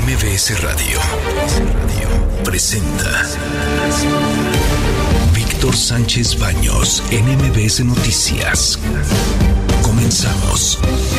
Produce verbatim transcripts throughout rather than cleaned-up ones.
M B S Radio presenta Víctor Sánchez Baños en M B S Noticias. Comenzamos.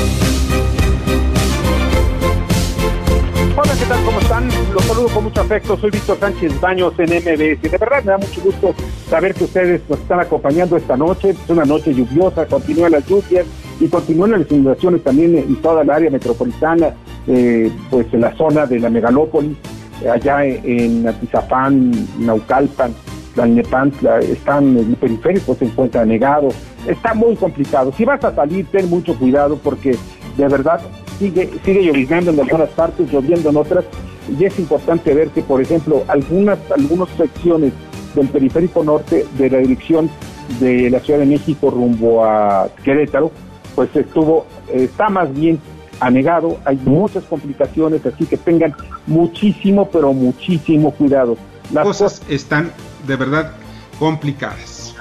Hola, ¿qué tal? ¿Cómo están? Los saludo con mucho afecto. Soy Víctor Sánchez Baños en M B S. De verdad me da mucho gusto saber que ustedes nos están acompañando esta noche. Es una noche lluviosa, continúan las lluvias y continúan las inundaciones también en toda la área metropolitana, eh, pues en la zona de la megalópolis, eh, allá en Atizapán, Naucalpan, Tlalnepantla, están el periférico, se encuentra anegado. Está muy complicado. Si vas a salir, ten mucho cuidado porque de verdad sigue sigue lloviznando en algunas partes, lloviendo en otras, y es importante ver que, por ejemplo, algunas algunas secciones del periférico norte de la dirección de la Ciudad de México rumbo a Querétaro, pues estuvo, está más bien anegado, hay muchas complicaciones, así que tengan muchísimo, pero muchísimo cuidado. Las cosas están de verdad complicadas.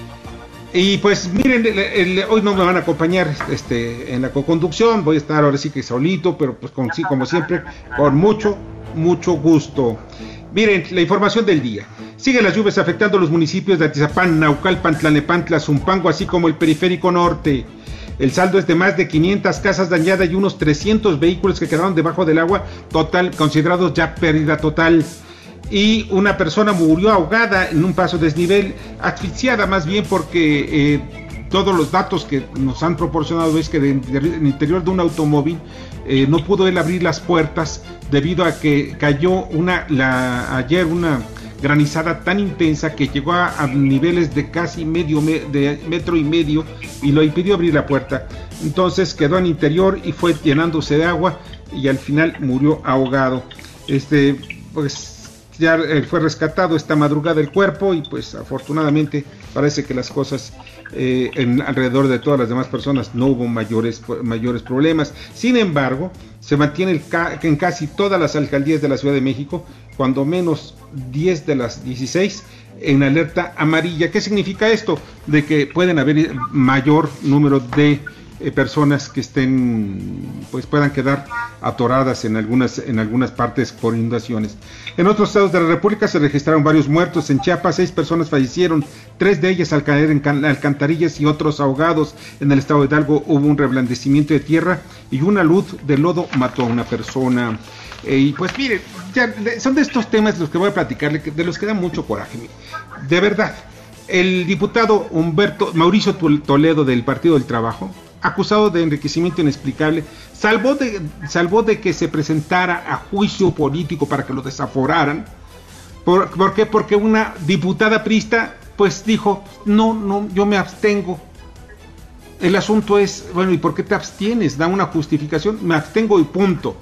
Y pues miren, el, el, hoy no me van a acompañar este, en la coconducción, voy a estar ahora sí que solito, pero pues con, sí, como siempre, con mucho, mucho gusto. Miren, la información del día. Siguen las lluvias afectando a los municipios de Atizapán, Naucalpan, Tlalnepantla, Zumpango, así como el periférico norte. El saldo es de más de quinientas casas dañadas y unos trescientos vehículos que quedaron debajo del agua, total, considerados ya pérdida total. Y una persona murió ahogada en un paso desnivel, asfixiada más bien porque eh, todos los datos que nos han proporcionado es que en el interior de un automóvil eh, no pudo él abrir las puertas debido a que cayó una la, ayer una granizada tan intensa que llegó a, a niveles de casi medio me, de metro y medio y lo impidió abrir la puerta. Entonces quedó en el interior y fue llenándose de agua y al final murió ahogado. Este, pues ya fue rescatado esta madrugada el cuerpo y pues afortunadamente parece que las cosas eh, en, alrededor de todas las demás personas no hubo mayores, mayores problemas. Sin embargo, se mantiene el ca- en casi todas las alcaldías de la Ciudad de México, cuando menos diez de las dieciséis en alerta amarilla. ¿Qué significa esto? De que pueden haber mayor número de Eh, personas que estén, pues puedan quedar atoradas en algunas, en algunas partes por inundaciones. En otros estados de la República se registraron varios muertos. En Chiapas, seis personas fallecieron, tres de ellas al caer en can- alcantarillas y otros ahogados. En el estado de Hidalgo hubo un reblandecimiento de tierra y una luz de lodo mató a una persona. Eh, y pues miren, ya, son de estos temas de los que voy a platicarle, de los que da mucho coraje. De verdad, el diputado Humberto Mauricio Toledo del Partido del Trabajo, acusado de enriquecimiento inexplicable, salvó de, salvó de que se presentara a juicio político para que lo desaforaran. ¿Por, ¿por qué? Porque una diputada priista pues dijo, no, no, yo me abstengo. El asunto es, bueno, ¿y por qué te abstienes? Da una justificación, me abstengo y punto.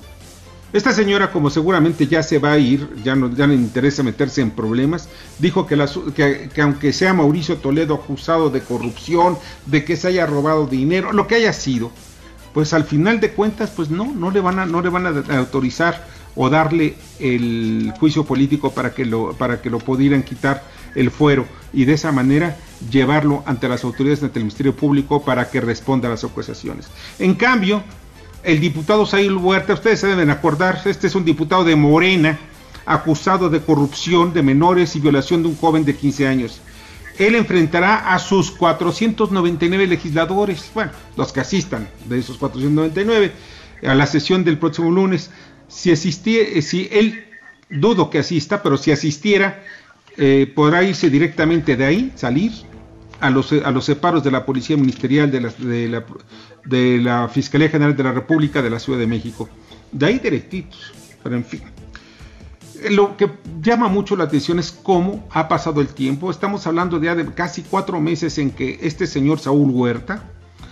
Esta señora, como seguramente ya se va a ir, ya no, ya no le interesa meterse en problemas, dijo que, la, que, que aunque sea Mauricio Toledo acusado de corrupción, de que se haya robado dinero, lo que haya sido, pues al final de cuentas, pues no, no le van a, no le van a autorizar o darle el juicio político para que lo, para que lo pudieran quitar el fuero y de esa manera llevarlo ante las autoridades, ante el Ministerio Público para que responda a las acusaciones. En cambio, el diputado Saúl Huerta, ustedes se deben acordar, este es un diputado de Morena, acusado de corrupción de menores y violación de un joven de quince años. Él enfrentará a sus cuatrocientos noventa y nueve legisladores, bueno, los que asistan de esos cuatrocientos noventa y nueve, a la sesión del próximo lunes. Si asistía, si él, dudo que asista, pero si asistiera, eh, podrá irse directamente de ahí, salir a los a los separos de la Policía Ministerial, de la, de la de la Fiscalía General de la República de la Ciudad de México, de ahí directitos, pero en fin. Lo que llama mucho la atención es cómo ha pasado el tiempo. Estamos hablando ya de casi cuatro meses en que este señor Saúl Huerta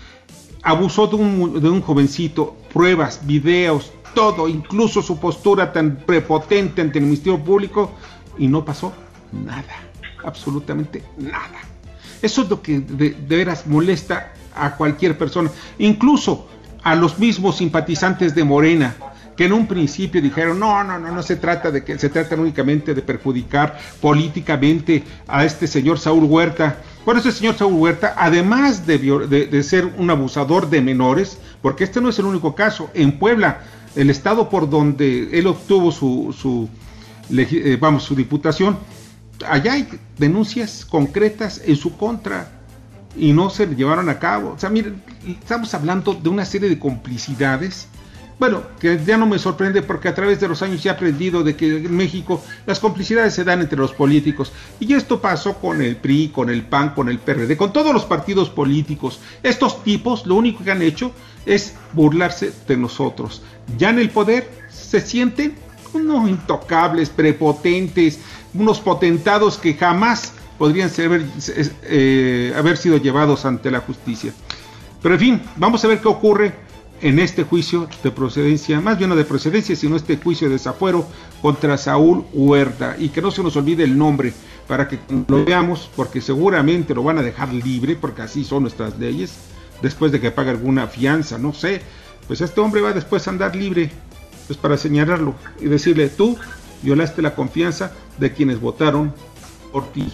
abusó de un, de un jovencito, pruebas, videos, todo, incluso su postura tan prepotente ante el Ministerio Público, y no pasó nada, absolutamente nada. Eso es lo que de, de veras molesta a cualquier persona, incluso a los mismos simpatizantes de Morena, que en un principio dijeron, no, no, no, no se trata de que, se trata únicamente de perjudicar políticamente a este señor Saúl Huerta. Bueno, este señor Saúl Huerta, además de, de, de ser un abusador de menores, porque este no es el único caso, en Puebla el estado por donde él obtuvo su, su eh, vamos, su diputación, allá hay denuncias concretas en su contra y no se llevaron a cabo. O sea, miren, estamos hablando de una serie de complicidades. Bueno, que ya no me sorprende porque a través de los años ya he aprendido de que en México las complicidades se dan entre los políticos. Y esto pasó con el P R I, con el P A N, con el P R D, con todos los partidos políticos. Estos tipos lo único que han hecho es burlarse de nosotros. Ya en el poder se sienten unos intocables, prepotentes, unos potentados que jamás podrían ser, eh, haber sido llevados ante la justicia. Pero en fin, vamos a ver qué ocurre en este juicio de procedencia, más bien no de procedencia, sino este juicio de desafuero contra Saúl Huerta, y que no se nos olvide el nombre, para que lo veamos, porque seguramente lo van a dejar libre, porque así son nuestras leyes, después de que pague alguna fianza, no sé, pues este hombre va después a andar libre, pues para señalarlo, y decirle, tú violaste la confianza de quienes votaron por ti.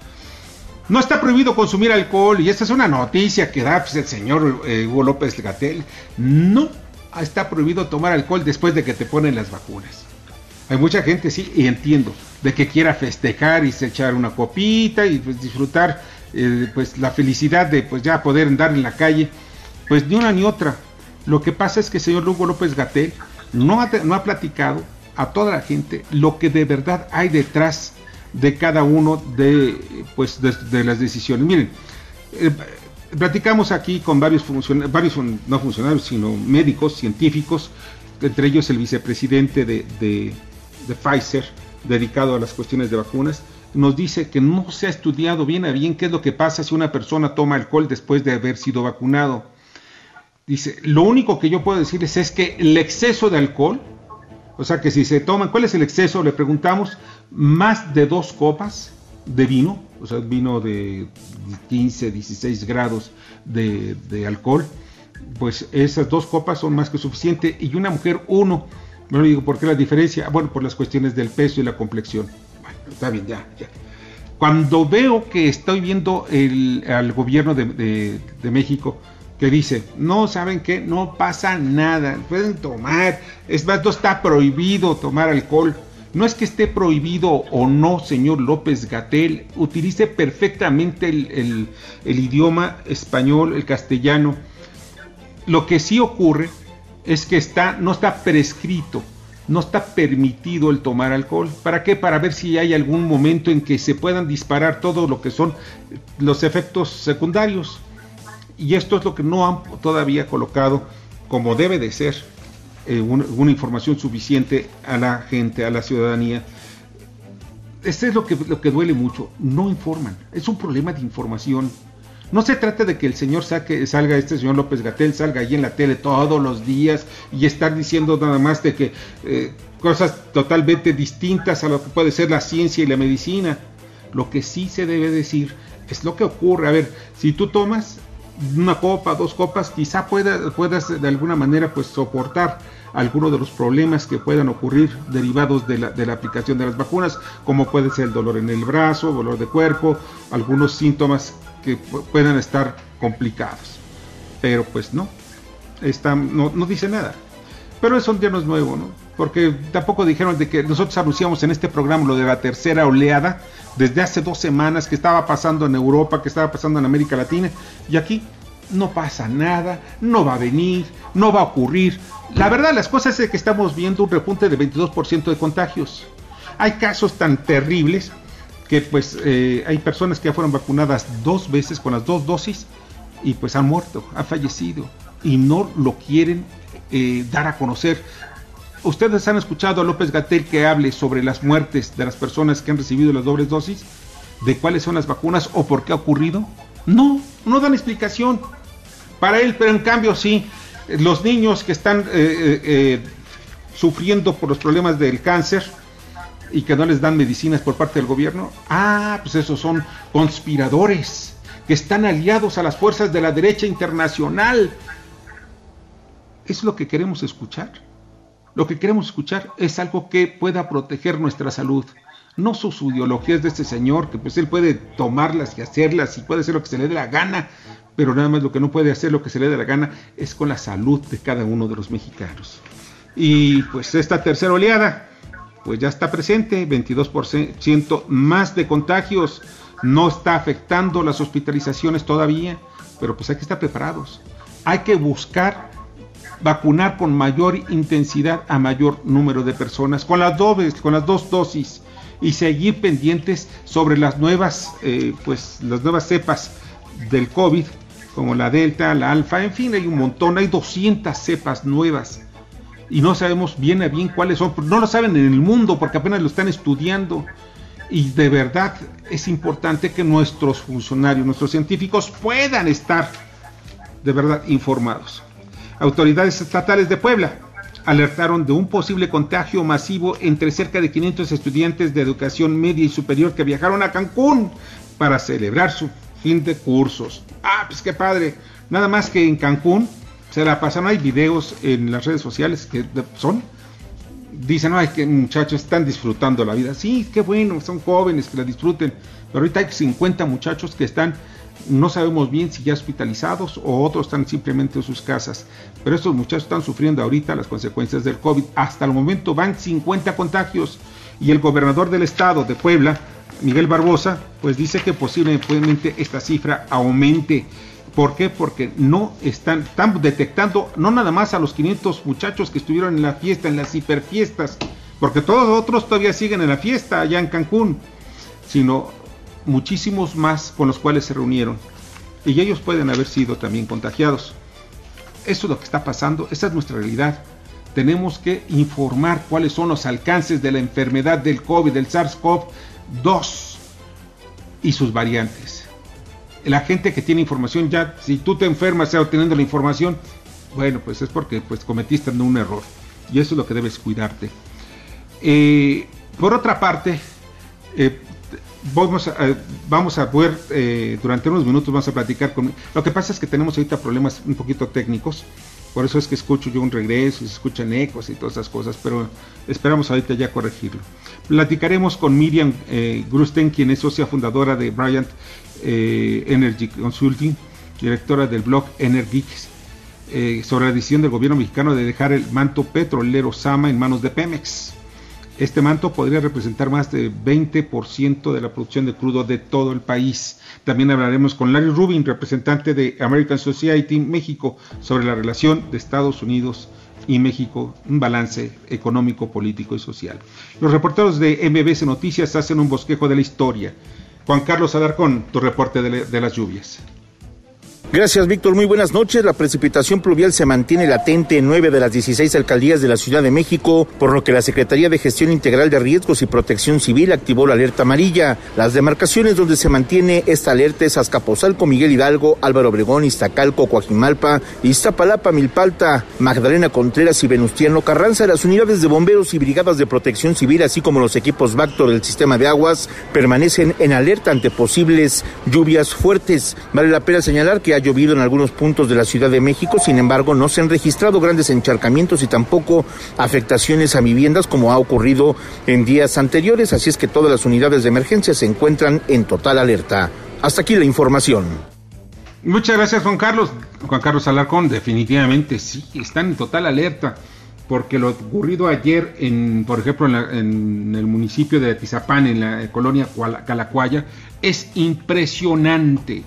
No está prohibido consumir alcohol, y esta es una noticia que da pues, el señor eh, Hugo López-Gatell. No está prohibido tomar alcohol después de que te ponen las vacunas. Hay mucha gente, sí, y entiendo, de que quiera festejar y se echar una copita y pues, disfrutar eh, pues la felicidad de pues ya poder andar en la calle. Pues ni una ni otra. Lo que pasa es que el señor Hugo López-Gatell no ha, no ha platicado a toda la gente lo que de verdad hay detrás de cada uno de pues de, de las decisiones. Miren, eh, platicamos aquí con varios funcionarios, varios no funcionarios, sino médicos, científicos, entre ellos el vicepresidente de, de, de Pfizer, dedicado a las cuestiones de vacunas, nos dice que no se ha estudiado bien a bien qué es lo que pasa si una persona toma alcohol después de haber sido vacunado. Dice, lo único que yo puedo decirles es que el exceso de alcohol, o sea que si se toman, ¿cuál es el exceso? Le preguntamos, más de dos copas de vino, o sea, vino de quince, dieciséis grados de, de alcohol, pues esas dos copas son más que suficiente, y una mujer uno. No le digo por qué la diferencia, bueno, por las cuestiones del peso y la complexión. Bueno, está bien, ya, ya. Cuando veo que estoy viendo el, al gobierno de, de, de México, que dice, no, ¿saben qué? No pasa nada, pueden tomar, es más, no está prohibido tomar alcohol. No es que esté prohibido o no, señor López-Gatell, utilice perfectamente el, el, el idioma español, el castellano. Lo que sí ocurre es que está, no está prescrito, no está permitido el tomar alcohol. ¿Para qué? Para ver si hay algún momento en que se puedan disparar todo lo que son los efectos secundarios. Y esto es lo que no han todavía colocado como debe de ser. Eh, una, una información suficiente a la gente, a la ciudadanía. Este es lo que, lo que duele mucho, no informan, es un problema de información. No se trata de que el señor saque, salga este señor López-Gatell, salga ahí en la tele todos los días y estar diciendo nada más de que eh, cosas totalmente distintas a lo que puede ser la ciencia y la medicina. Lo que sí se debe decir es lo que ocurre. A ver, si tú tomas una copa, dos copas, quizá pueda, puedas de alguna manera pues soportar algunos de los problemas que puedan ocurrir derivados de la, de la aplicación de las vacunas, como puede ser el dolor en el brazo, dolor de cuerpo, algunos síntomas que pu- puedan estar complicados. Pero pues no, está, no, no dice nada. Pero eso ya no es nuevo, ¿no? Porque tampoco dijeron de que nosotros anunciamos en este programa lo de la tercera oleada desde hace dos semanas, que estaba pasando en Europa, que estaba pasando en América Latina, y aquí no pasa nada, no va a venir, no va a ocurrir. La verdad, las cosas es que estamos viendo un repunte de veintidós por ciento de contagios. Hay casos tan terribles que pues eh, hay personas que ya fueron vacunadas dos veces con las dos dosis y pues han muerto, han fallecido y no lo quieren eh, dar a conocer. ¿Ustedes han escuchado a López-Gatell que hable sobre las muertes de las personas que han recibido las dobles dosis? ¿De cuáles son las vacunas o por qué ha ocurrido? No, no dan explicación para él, pero en cambio sí, los niños que están eh, eh, eh, sufriendo por los problemas del cáncer y que no les dan medicinas por parte del gobierno, ah, pues esos son conspiradores que están aliados a las fuerzas de la derecha internacional. ¿Es lo que queremos escuchar? Lo que queremos escuchar es algo que pueda proteger nuestra salud, no sus ideologías de este señor, que pues él puede tomarlas y hacerlas y puede hacer lo que se le dé la gana, pero nada más lo que no puede hacer lo que se le dé la gana es con la salud de cada uno de los mexicanos. Y pues esta tercera oleada, pues ya está presente, veintidós por ciento más de contagios, no está afectando las hospitalizaciones todavía, pero pues hay que estar preparados, hay que buscar vacunar con mayor intensidad a mayor número de personas, con las dobles, con las dos dosis, y seguir pendientes sobre las nuevas, eh, pues las nuevas cepas del COVID, como la Delta, la Alfa, en fin, hay un montón, hay doscientas cepas nuevas, y no sabemos bien a bien cuáles son, no lo saben en el mundo porque apenas lo están estudiando, y de verdad es importante que nuestros funcionarios, nuestros científicos puedan estar de verdad informados. Autoridades estatales de Puebla alertaron de un posible contagio masivo entre cerca de quinientos estudiantes de educación media y superior que viajaron a Cancún para celebrar su fin de cursos. Ah, pues qué padre. Nada más que en Cancún se la pasaron, hay videos en las redes sociales que son, dicen, ay, que muchachos están disfrutando la vida. Sí, qué bueno, son jóvenes, que la disfruten. Pero ahorita hay cincuenta muchachos que están, no sabemos bien si ya hospitalizados o otros están simplemente en sus casas. Pero estos muchachos están sufriendo ahorita las consecuencias del COVID. Hasta el momento van cincuenta contagios. Y el gobernador del estado de Puebla, Miguel Barbosa, pues dice que posiblemente esta cifra aumente. ¿Por qué? Porque no están, están detectando no nada más a los quinientos muchachos que estuvieron en la fiesta, en las hiperfiestas, porque todos los otros todavía siguen en la fiesta allá en Cancún, sino muchísimos más con los cuales se reunieron, y ellos pueden haber sido también contagiados. Eso es lo que está pasando, esa es nuestra realidad. Tenemos que informar cuáles son los alcances de la enfermedad del COVID, del SARS-CoV dos y sus variantes. La gente que tiene información, ya si tú te enfermas ya obteniendo la información, bueno, pues es porque pues cometiste un error, y eso es lo que debes cuidarte. Eh, por otra parte, eh, vamos, a, vamos a poder, eh, durante unos minutos vamos a platicar con... Lo que pasa es que tenemos ahorita problemas un poquito técnicos, por eso es que escucho yo un regreso, se escuchan ecos y todas esas cosas, pero esperamos ahorita ya corregirlo. Platicaremos con Miriam eh, Grusten, quien es socia fundadora de Bryant eh, Energy Consulting, directora del blog Energeeks, eh, sobre la decisión del gobierno mexicano de dejar el manto petrolero Sama en manos de Pemex. Este manto podría representar más de veinte por ciento de la producción de crudo de todo el país. También hablaremos con Larry Rubin, representante de American Society México, sobre la relación de Estados Unidos y México, un balance económico, político y social. Los reporteros de M B C Noticias hacen un bosquejo de la historia. Juan Carlos Alarcón, tu reporte de, de las lluvias. Gracias, Víctor. Muy buenas noches. La precipitación pluvial se mantiene latente en nueve de las dieciséis alcaldías de la Ciudad de México, por lo que la Secretaría de Gestión Integral de Riesgos y Protección Civil activó la alerta amarilla. Las demarcaciones donde se mantiene esta alerta es Azcapotzalco, Miguel Hidalgo, Álvaro Obregón, Iztacalco, Coajimalpa, Iztapalapa, Milpalta, Magdalena Contreras y Venustiano Carranza. Las unidades de bomberos y brigadas de protección civil, así como los equipos Bactor del sistema de aguas, permanecen en alerta ante posibles lluvias fuertes. Vale la pena señalar que ha llovido en algunos puntos de la Ciudad de México, sin embargo no se han registrado grandes encharcamientos y tampoco afectaciones a viviendas como ha ocurrido en días anteriores, así es que todas las unidades de emergencia se encuentran en total alerta. Hasta aquí la información. Muchas gracias, Juan Carlos. Juan Carlos Alarcón, definitivamente sí, están en total alerta, porque lo ocurrido ayer, en, por ejemplo, en, la, en el municipio de Atizapán, en la colonia Calacuaya, es impresionante.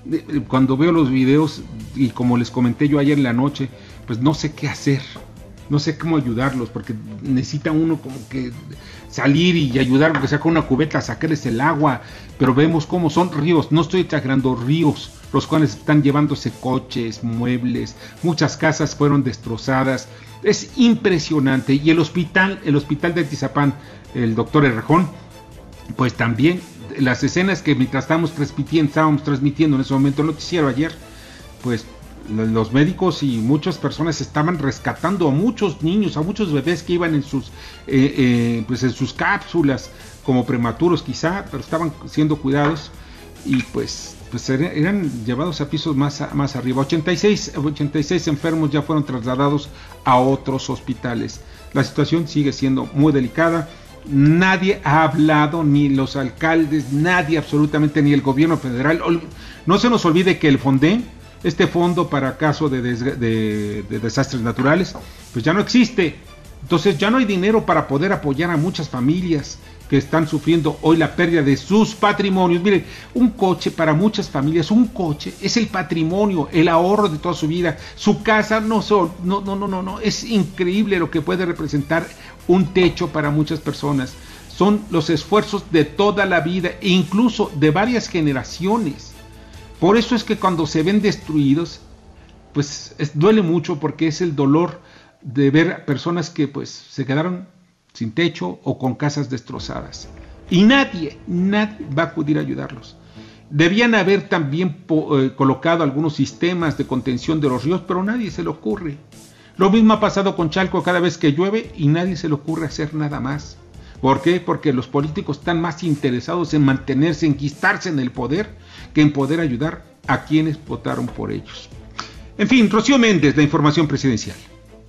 Cuando veo los videos, y como les comenté yo ayer en la noche, pues no sé qué hacer, no sé cómo ayudarlos, porque necesita uno como que salir y ayudar, aunque sea con una cubeta, a sacarles el agua, pero vemos cómo son ríos, no estoy exagerando, ríos, los cuales están llevándose coches, muebles, muchas casas fueron destrozadas, es impresionante. Y el hospital, el hospital de Atizapán, el doctor Errejón, pues también las escenas que mientras estábamos transmitiendo, estábamos transmitiendo en ese momento el noticiero ayer, pues los médicos y muchas personas estaban rescatando a muchos niños, a muchos bebés que iban en sus eh, eh, pues en sus cápsulas como prematuros quizá, pero estaban siendo cuidados y pues pues eran llevados a pisos más, a, más arriba. ochenta y seis enfermos ya fueron trasladados a otros hospitales. La situación sigue siendo muy delicada. Nadie ha hablado, ni los alcaldes, nadie absolutamente, ni el gobierno federal. No se nos olvide que el FONDEN, este fondo para caso de, des, de, de desastres naturales, pues ya no existe. Entonces ya no hay dinero para poder apoyar a muchas familias que están sufriendo hoy la pérdida de sus patrimonios. Miren, un coche para muchas familias, un coche es el patrimonio, el ahorro de toda su vida. Su casa no son, no, no, no, no, no, es increíble lo que puede representar un techo para muchas personas. Son los esfuerzos de toda la vida e incluso de varias generaciones. Por eso es que cuando se ven destruidos, pues es, duele mucho, porque es el dolor de ver personas que pues se quedaron sin techo o con casas destrozadas. Y nadie, nadie va a acudir a ayudarlos. Debían haber también po, eh, colocado algunos sistemas de contención de los ríos, pero nadie se le ocurre. Lo mismo ha pasado con Chalco cada vez que llueve y nadie se le ocurre hacer nada más. ¿Por qué? Porque los políticos están más interesados en mantenerse, en enquistarse en el poder, que en poder ayudar a quienes votaron por ellos. En fin, Rocío Méndez, la información presidencial.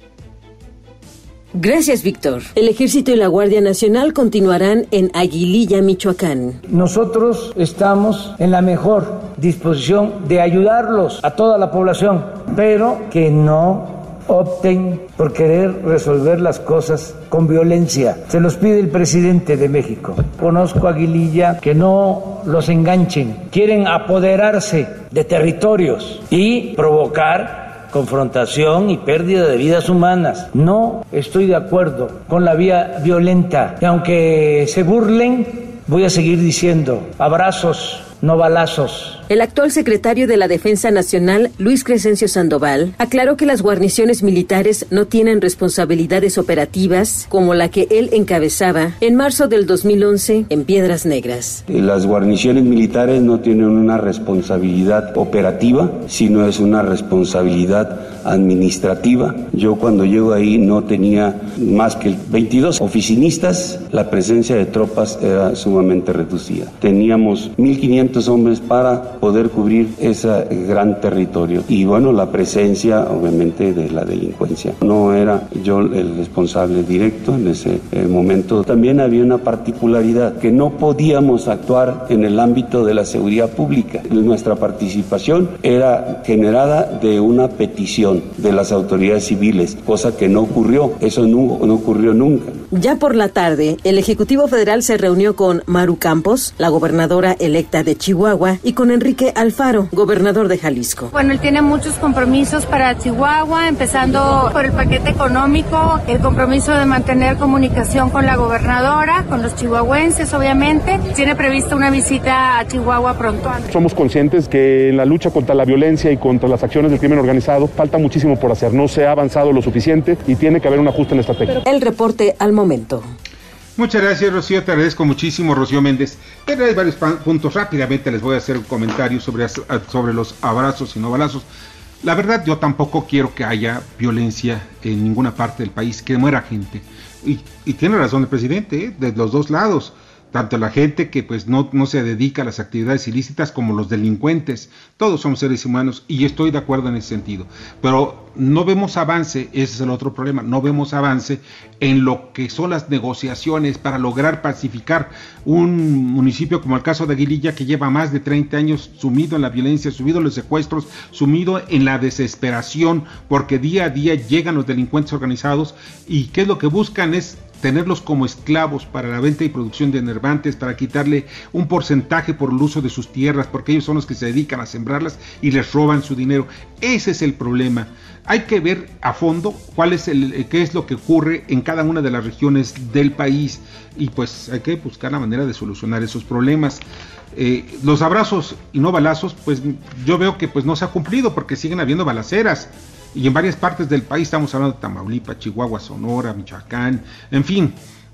Gracias, Víctor. El Ejército y la Guardia Nacional continuarán en Aguililla, Michoacán. Nosotros estamos en la mejor disposición de ayudarlos a toda la población, pero que no opten por querer resolver las cosas con violencia. Se los pide el presidente de México. Conozco a Aguililla, que no los enganchen. Quieren apoderarse de territorios y provocar confrontación y pérdida de vidas humanas. No estoy de acuerdo con la vía violenta. Y aunque se burlen, voy a seguir diciendo: abrazos, no balazos. El actual secretario de la Defensa Nacional, Luis Crescencio Sandoval, aclaró que las guarniciones militares no tienen responsabilidades operativas como la que él encabezaba en marzo del dos mil once en Piedras Negras. Las guarniciones militares no tienen una responsabilidad operativa, sino es una responsabilidad administrativa. Yo cuando llego ahí no tenía más que veintidós oficinistas, la presencia de tropas era sumamente reducida. Teníamos mil quinientos hombres para poder cubrir ese gran territorio. Y bueno, la presencia obviamente de la delincuencia. No era yo el responsable directo en ese momento. También había una particularidad, que no podíamos actuar en el ámbito de la seguridad pública. Nuestra participación era generada de una petición de las autoridades civiles, cosa que no ocurrió. Eso no, no ocurrió nunca. Ya por la tarde, el Ejecutivo Federal se reunió con Maru Campos, la gobernadora electa de Chihuahua, y con Enrique Alfaro, gobernador de Jalisco. Bueno, él tiene muchos compromisos para Chihuahua, empezando por el paquete económico, el compromiso de mantener comunicación con la gobernadora, con los chihuahuenses, obviamente. Tiene prevista una visita a Chihuahua pronto. Somos conscientes que en la lucha contra la violencia y contra las acciones del crimen organizado falta muchísimo por hacer. No se ha avanzado lo suficiente y tiene que haber un ajuste en la estrategia. El reporte al momento. Muchas gracias, Rocío, te agradezco muchísimo, Rocío Méndez. Pero hay varios puntos, rápidamente les voy a hacer un comentario sobre, sobre los abrazos y no balazos. La verdad, yo tampoco quiero que haya violencia en ninguna parte del país, que muera gente. Y, y tiene razón el presidente, ¿eh? De los dos lados. Tanto la gente que pues no, no se dedica a las actividades ilícitas como los delincuentes. Todos somos seres humanos y estoy de acuerdo en ese sentido. Pero no vemos avance, ese es el otro problema, no vemos avance en lo que son las negociaciones para lograr pacificar un municipio como el caso de Aguililla, que lleva más de treinta años sumido en la violencia, sumido en los secuestros, sumido en la desesperación, porque día a día llegan los delincuentes organizados y ¿qué es lo que buscan? Es tenerlos como esclavos para la venta y producción de enervantes, para quitarle un porcentaje por el uso de sus tierras, porque ellos son los que se dedican a sembrarlas y les roban su dinero. Ese es el problema. Hay que ver a fondo cuál es el, qué es lo que ocurre en cada una de las regiones del país y pues hay que buscar la manera de solucionar esos problemas. Eh, los abrazos y no balazos, pues yo veo que pues no se ha cumplido porque siguen habiendo balaceras. Y en varias partes del país, estamos hablando de Tamaulipas, Chihuahua, Sonora, Michoacán, en fin,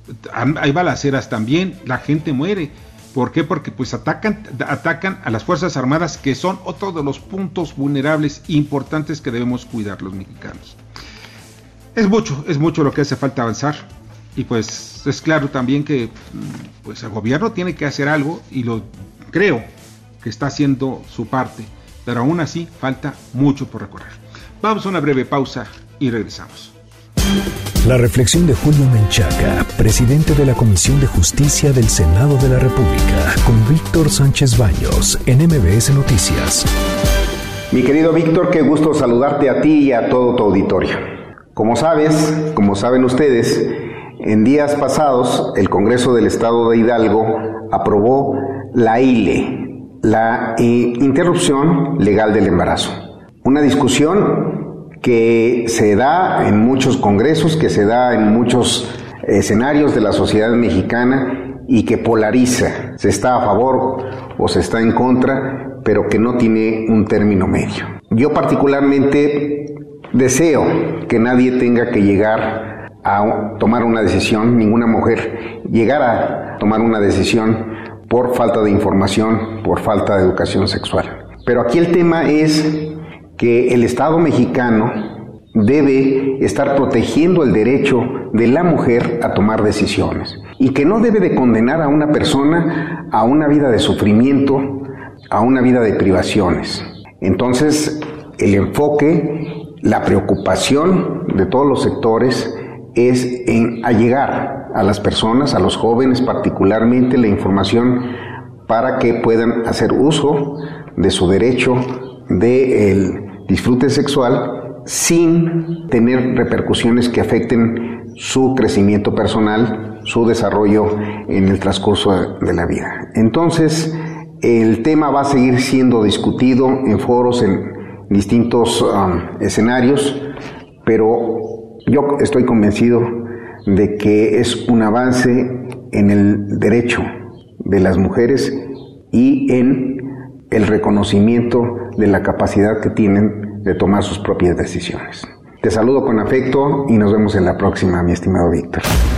hay balaceras también, la gente muere. ¿Por qué? Porque pues atacan, atacan a las Fuerzas Armadas, que son otro de los puntos vulnerables importantes que debemos cuidar los mexicanos. Es mucho, es mucho lo que hace falta avanzar. Y pues es claro también que pues el gobierno tiene que hacer algo y lo creo que está haciendo su parte, pero aún así falta mucho por recorrer. Vamos a una breve pausa y regresamos. La reflexión de Julio Menchaca, presidente de la Comisión de Justicia del Senado de la República, con Víctor Sánchez Baños, en M B S Noticias. Mi querido Víctor, qué gusto saludarte a ti y a todo tu auditorio. Como sabes, como saben ustedes, en días pasados el Congreso del Estado de Hidalgo aprobó la I L E, la eh, interrupción legal del embarazo. Una discusión que se da en muchos congresos, que se da en muchos escenarios de la sociedad mexicana y que polariza, se está a favor o se está en contra, pero que no tiene un término medio. Yo particularmente deseo que nadie tenga que llegar a tomar una decisión, ninguna mujer llegar a tomar una decisión por falta de información, por falta de educación sexual. Pero aquí el tema es que el Estado mexicano debe estar protegiendo el derecho de la mujer a tomar decisiones y que no debe de condenar a una persona a una vida de sufrimiento, a una vida de privaciones. Entonces, el enfoque, la preocupación de todos los sectores es en allegar a las personas, a los jóvenes particularmente, la información para que puedan hacer uso de su derecho del disfrute sexual sin tener repercusiones que afecten su crecimiento personal, su desarrollo en el transcurso de la vida. Entonces, el tema va a seguir siendo discutido en foros, en distintos um, escenarios, pero yo estoy convencido de que es un avance en el derecho de las mujeres y en el reconocimiento de la capacidad que tienen de tomar sus propias decisiones. Te saludo con afecto y nos vemos en la próxima, mi estimado Víctor.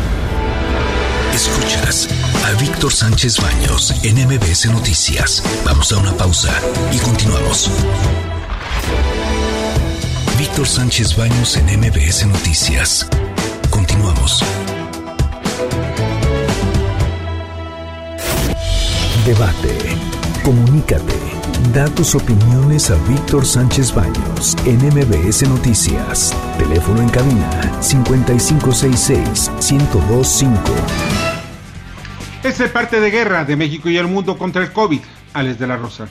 Escuchas a Víctor Sánchez Baños en M B S Noticias. Vamos a una pausa y continuamos. Víctor Sánchez Baños en M B S Noticias. Continuamos. Debate. Comunícate. Da tus opiniones a Víctor Sánchez Baños en M B S Noticias. Teléfono en cabina cincuenta y cinco sesenta y seis, ciento dos cinco. Es el parte de guerra de México y el mundo contra el COVID. Alex de la Rosa.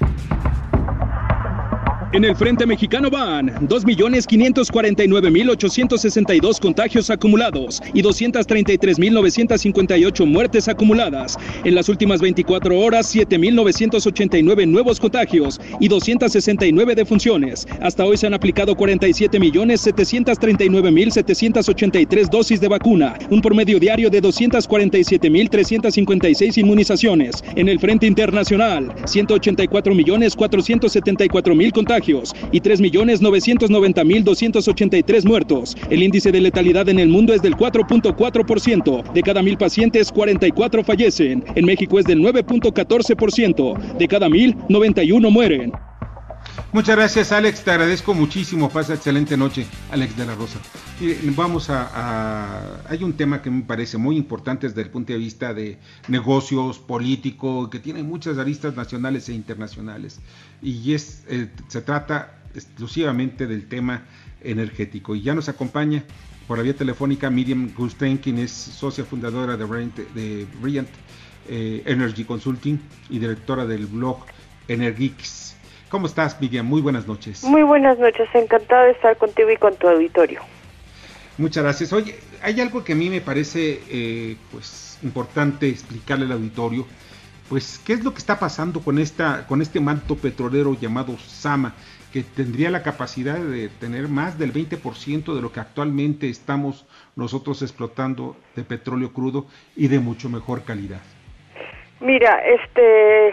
En el frente mexicano van dos millones quinientos cuarenta y nueve mil ochocientos sesenta y dos contagios acumulados y doscientas treinta y tres mil novecientas cincuenta y ocho muertes acumuladas. En las últimas veinticuatro horas, siete mil novecientos ochenta y nueve nuevos contagios y doscientas sesenta y nueve defunciones. Hasta hoy se han aplicado cuarenta y siete millones setecientos treinta y nueve mil setecientos ochenta y tres dosis de vacuna, un promedio diario de doscientas cuarenta y siete mil trescientas cincuenta y seis inmunizaciones. En el frente internacional, ciento ochenta y cuatro millones cuatrocientos setenta y cuatro mil contagios y tres millones novecientos noventa mil doscientos ochenta y tres muertos. El índice de letalidad en el mundo es del cuatro punto cuatro por ciento. De cada mil pacientes, cuarenta y cuatro fallecen. En México es del nueve punto catorce por ciento. De cada mil, noventa y uno mueren. Muchas gracias, Alex, te agradezco muchísimo. Pasa excelente noche, Alex de la Rosa. Y vamos a, a... Hay un tema que me parece muy importante desde el punto de vista de negocios, político, que tiene muchas aristas nacionales e internacionales. Y es eh, se trata exclusivamente del tema energético. Y ya nos acompaña por la vía telefónica Miriam Gustein, quien es socia fundadora de Brilliant, de Brilliant eh, Energy Consulting y directora del blog Energix. ¿Cómo estás, Miriam? Muy buenas noches. Muy buenas noches, encantada de estar contigo y con tu auditorio. Muchas gracias. Oye, hay algo que a mí me parece eh, pues importante explicarle al auditorio, pues qué es lo que está pasando con esta con este manto petrolero llamado Zama, que tendría la capacidad de tener más del veinte por ciento de lo que actualmente estamos nosotros explotando de petróleo crudo y de mucho mejor calidad. Mira, este...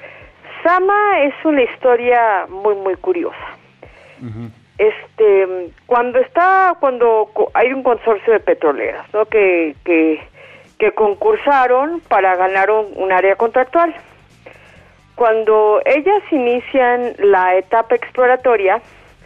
Zama es una historia muy muy curiosa. Uh-huh. Este, cuando está, cuando hay un consorcio de petroleras, ¿no? Que que que concursaron para ganar un, un área contractual. Cuando ellas inician la etapa exploratoria,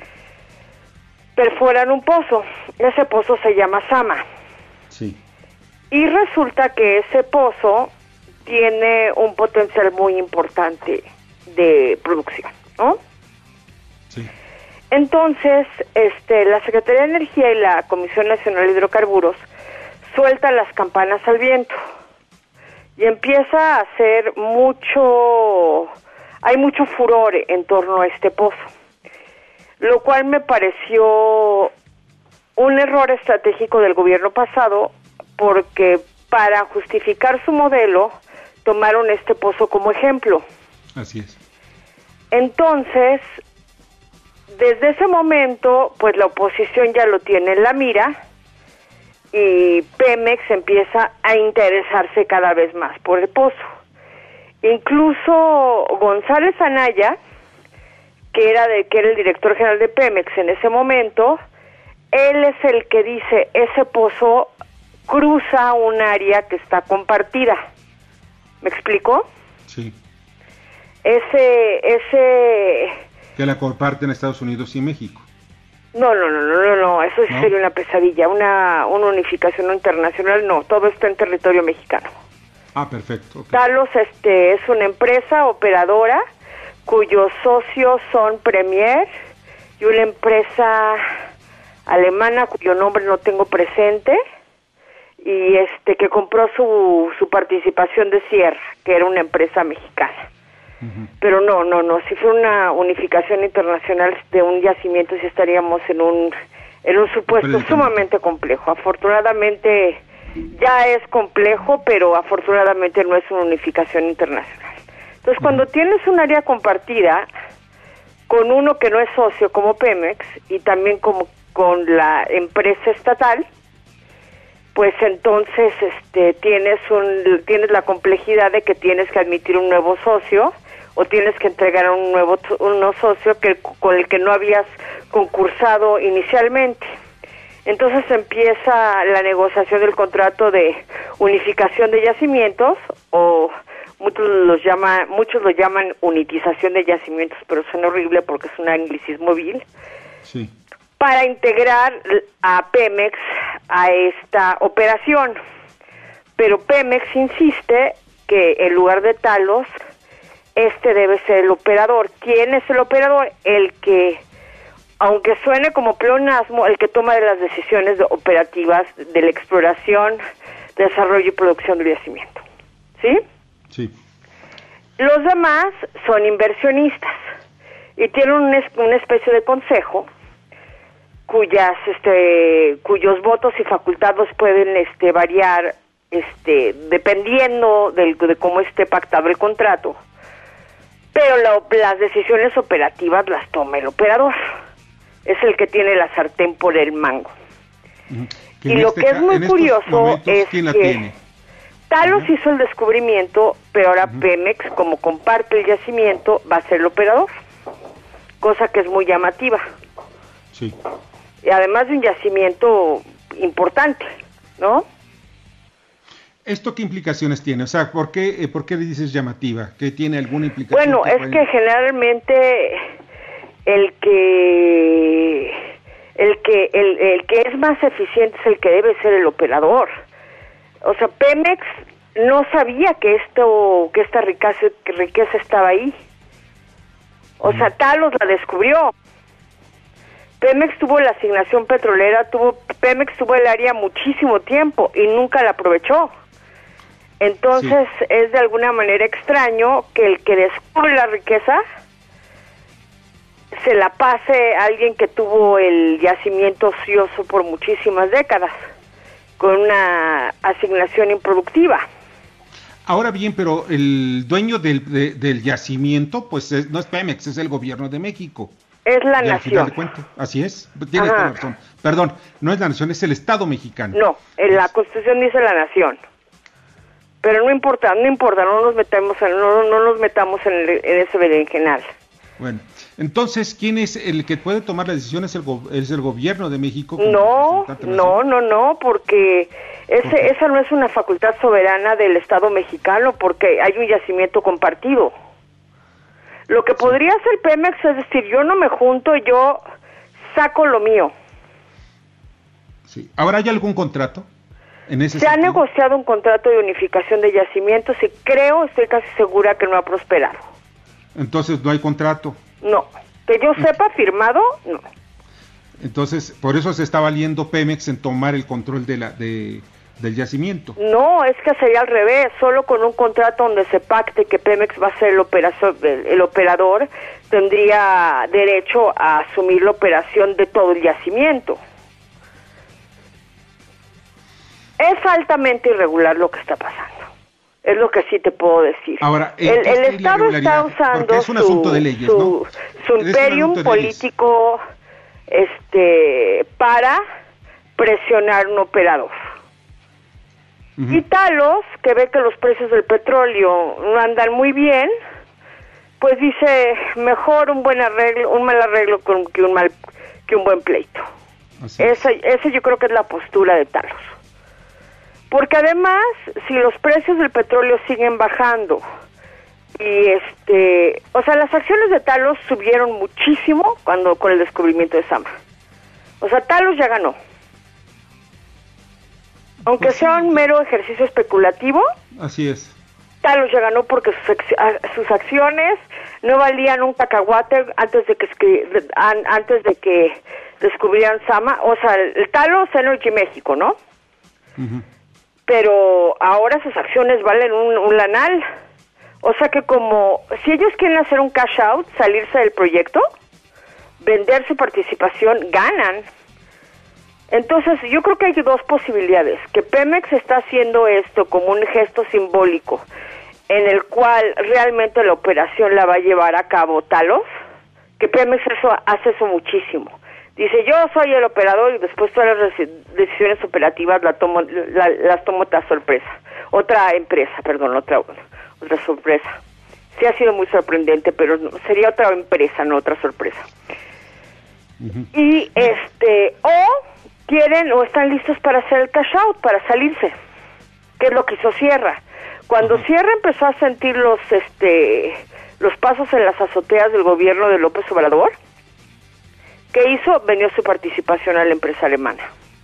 perforan un pozo. Ese pozo se llama Zama. Sí. Y resulta que ese pozo tiene un potencial muy importante de producción, ¿no? Sí. Entonces, este, la Secretaría de Energía y la Comisión Nacional de Hidrocarburos sueltan las campanas al viento y empieza a hacer mucho, hay mucho furor en torno a este pozo, lo cual me pareció un error estratégico del gobierno pasado, porque para justificar su modelo tomaron este pozo como ejemplo. Así es. Entonces, desde ese momento, pues la oposición ya lo tiene en la mira y Pemex empieza a interesarse cada vez más por el pozo. Incluso González Anaya, que era de que era el director general de Pemex en ese momento, él es el que dice, ese pozo cruza un área que está compartida. ¿Me explico? Sí. Ese, ese... Que la comparten Estados Unidos y México. No, no, no, no, no, no, eso sí ¿No? sería una pesadilla, una, una unificación internacional, no, todo está en territorio mexicano. Ah, perfecto. Okay. Talos este, es una empresa operadora cuyos socios son Premier y una empresa alemana cuyo nombre no tengo presente y este que compró su, su participación de Sierra, que era una empresa mexicana. Uh-huh. Pero no, no, no, si fuera una unificación internacional de un yacimiento sí estaríamos en un en un supuesto sumamente complejo. Afortunadamente ya es complejo, pero afortunadamente no es una unificación internacional. Entonces, uh-huh. cuando tienes un área compartida con uno que no es socio como Pemex y también como con la empresa estatal, pues entonces este tienes un tienes la complejidad de que tienes que admitir un nuevo socio o tienes que entregar a un nuevo un nuevo socio que con el que no habías concursado inicialmente. Entonces empieza la negociación del contrato de unificación de yacimientos, o muchos los llaman muchos lo llaman unitización de yacimientos, pero suena horrible porque es un anglicismo vil. Sí. Para integrar a Pemex a esta operación. Pero Pemex insiste que en lugar de Talos, este debe ser el operador. ¿Quién es el operador? El que, aunque suene como pleonasmo, el que toma de las decisiones de operativas de la exploración, desarrollo y producción del yacimiento. ¿Sí? Sí. Los demás son inversionistas y tienen un, una especie de consejo cuyas este cuyos votos y facultados pueden este variar este dependiendo del, de cómo esté pactado el contrato, pero la, las decisiones operativas las toma el operador, es el que tiene la sartén por el mango. Uh-huh. Y lo este que es muy curioso es que tiene? Talos uh-huh. hizo el descubrimiento, pero ahora uh-huh. Pemex, como comparte el yacimiento, va a ser el operador, cosa que es muy llamativa. Sí. Y además de un yacimiento importante, ¿no? ¿Esto qué implicaciones tiene? O sea, ¿por qué, eh, ¿por qué dices llamativa? ¿Que tiene alguna implicación? Bueno, que es puede... que generalmente el que el que el, el que es más eficiente es el que debe ser el operador. O sea, Pemex no sabía que esto que esta riqueza, que riqueza estaba ahí. O mm. sea, Talos la descubrió. Pemex tuvo la asignación petrolera, tuvo Pemex tuvo el área muchísimo tiempo y nunca la aprovechó. Entonces sí. es de alguna manera extraño que el que descubre la riqueza se la pase a alguien que tuvo el yacimiento ocioso por muchísimas décadas, con una asignación improductiva. Ahora bien, pero el dueño del, de, del yacimiento, pues es, no es Pemex, es el gobierno de México. Es la y nación. Al final de cuentas, así es. Tienes toda la razón. Perdón, no es la nación, es el Estado mexicano. No, en la Constitución dice la nación. Pero no importa, no importa, no nos metamos en, no, no nos metamos en, el, en ese berenjenal. Bueno, entonces, ¿quién es el que puede tomar la decisión? ¿Es el, go, es el gobierno de México? No, no, no, no, porque ese, ¿Por qué? esa no es una facultad soberana del Estado mexicano, porque hay un yacimiento compartido. Lo que sí. podría hacer Pemex es decir, yo no me junto, yo saco lo mío. Sí. ¿Ahora hay algún contrato en ese Se sentido? ha negociado un contrato de unificación de yacimientos y creo, estoy casi segura que no ha prosperado. Entonces, ¿no hay contrato? No. Que yo sepa, firmado, no. Entonces, por eso se está valiendo Pemex en tomar el control de la de del yacimiento. No, es que sería al revés, solo con un contrato donde se pacte que Pemex va a ser el, operazo, el, el operador, tendría derecho a asumir la operación de todo el yacimiento. Es altamente irregular lo que está pasando. Es lo que sí te puedo decir. Ahora, el, el Estado está usando es un asunto su, de leyes, su, ¿no? su imperium político este, para presionar un operador. Uh-huh. Y Talos, que ve que los precios del petróleo no andan muy bien, pues dice, mejor un buen arreglo, un mal arreglo que un mal que un buen pleito. Esa, esa yo creo que es la postura de Talos. Porque además, si los precios del petróleo siguen bajando y este, o sea, las acciones de Talos subieron muchísimo cuando con el descubrimiento de Zama. O sea, Talos ya ganó. Aunque pues sea sí. un mero ejercicio especulativo. Así es. Talos ya ganó porque sus, sus acciones no valían un cacahuate antes de que antes de que descubrieran Zama. O sea, el Talos Energy México, ¿no? Uh-huh. Pero ahora sus acciones valen un, un lanal. O sea que como, si ellos quieren hacer un cash out, salirse del proyecto, vender su participación, ganan. Entonces, yo creo que hay dos posibilidades. Que Pemex está haciendo esto como un gesto simbólico, en el cual realmente la operación la va a llevar a cabo Talos, que Pemex eso hace eso muchísimo. Dice, yo soy el operador y después todas las decisiones operativas la tomo, la, las tomo otra sorpresa. Otra empresa, perdón, otra otra sorpresa. Sí ha sido muy sorprendente, pero sería otra empresa, no otra sorpresa. Uh-huh. Y este, o quieren o están listos para hacer el cash out, para salirse, que es lo que hizo Sierra. Cuando uh-huh. Sierra empezó a sentir los, este, los pasos en las azoteas del gobierno de López Obrador, ¿qué hizo? Vendió su participación a la empresa alemana.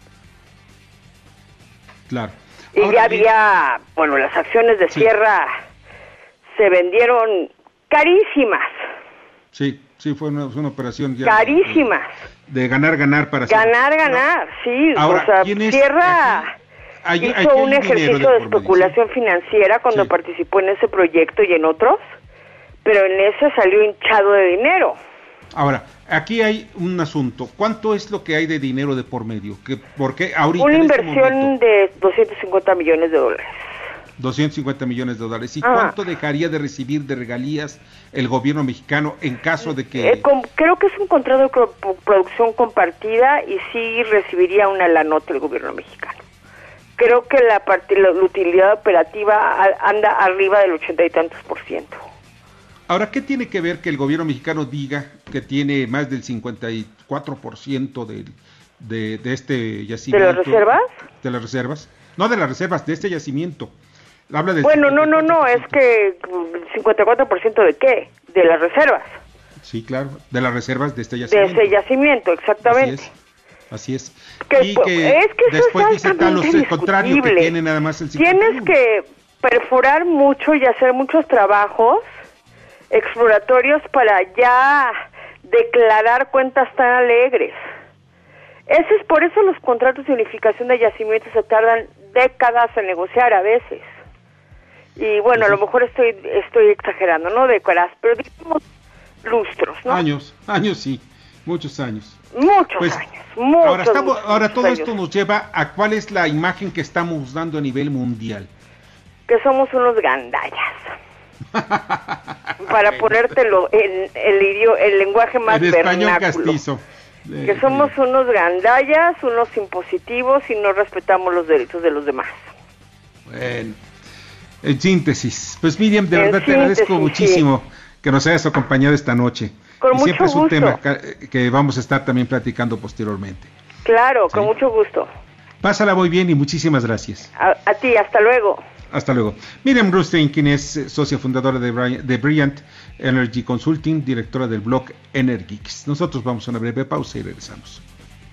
Claro. Y Ahora, ya había, bueno, las acciones de sí. Sierra se vendieron carísimas. Sí, sí, fue una, fue una operación ya carísimas. De, de ganar, ganar para ganar, Sierra. ganar, ¿no? Sí. Ahora, o sea, ¿quién es, Sierra hay, hizo hay, un ejercicio de, de especulación sí. financiera cuando sí. participó en ese proyecto y en otros, pero en ese salió hinchado de dinero. Ahora, aquí hay un asunto. ¿Cuánto es lo que hay de dinero de por medio? ¿Qué, ¿Por qué ahorita? Una en inversión este momento, de doscientos cincuenta millones de dólares. doscientos cincuenta millones de dólares. ¿Y Ajá. cuánto dejaría de recibir de regalías el gobierno mexicano en caso de que...? Eh, com, creo que es un contrato de producción compartida y sí recibiría una lanota el gobierno mexicano. Creo que la, part la, la utilidad operativa anda arriba del ochenta y tantos por ciento. Ahora, ¿qué tiene que ver que el gobierno mexicano diga que tiene más del cincuenta y cuatro por ciento de, de, de este yacimiento? ¿De las reservas? De las reservas. No, de las reservas, de este yacimiento. Habla del bueno, no, no, no, es que cincuenta y cuatro por ciento de qué? De las reservas. Sí, claro, de las reservas de este yacimiento. De ese yacimiento, exactamente. Así es. Así es. Que, y que, es que después eso dice Talos el contrario, que tiene nada más el cincuenta y uno. Tienes que perforar mucho y hacer muchos trabajos exploratorios para ya declarar cuentas tan alegres. Ese es por eso los contratos de unificación de yacimientos se tardan décadas en negociar a veces. Y bueno, sí. a lo mejor estoy estoy exagerando, no décadas, pero digamos lustros, ¿no? Años, años sí, muchos años. Muchos pues, años, muchos Ahora, estamos, ahora todo años. Esto nos lleva a cuál es la imagen que estamos dando a nivel mundial. Que somos unos gandallas. Para ponértelo en el idioma, el lenguaje más en vernáculo. Español castizo. Que somos unos gandallas, unos impositivos y no respetamos los derechos de los demás. Bueno, en síntesis. Pues Miriam, de en verdad te agradezco muchísimo sí. que nos hayas acompañado esta noche. Con y mucho siempre es un gusto. tema que, que vamos a estar también platicando posteriormente. Claro, ¿sí? con mucho gusto. Pásala muy bien y muchísimas gracias. A, a ti, hasta luego. Hasta luego. Miriam Rustein, quien es socia fundadora de, Bri de Brilliant Energy Consulting, directora del blog Energix. Nosotros vamos a una breve pausa y regresamos.